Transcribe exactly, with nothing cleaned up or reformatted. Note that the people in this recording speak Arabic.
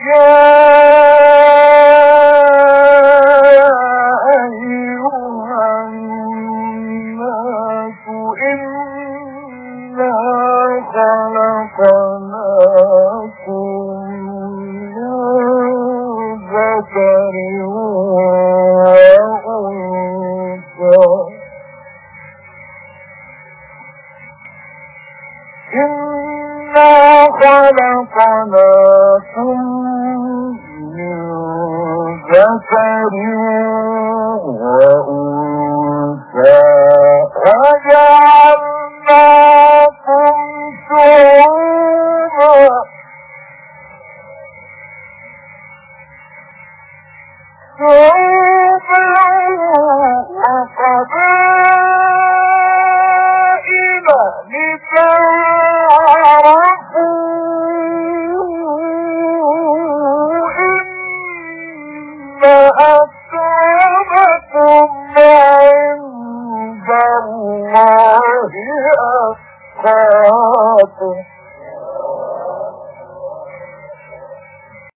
يا أيها الناس إنا خلقناكم من ذكر وأنثى إنا خلقناكم من ذكر وأنثى وجعلناكم شعوبا شعوبا وقبائل لتعارفوا إن أكرمكم عند الله أتقاكم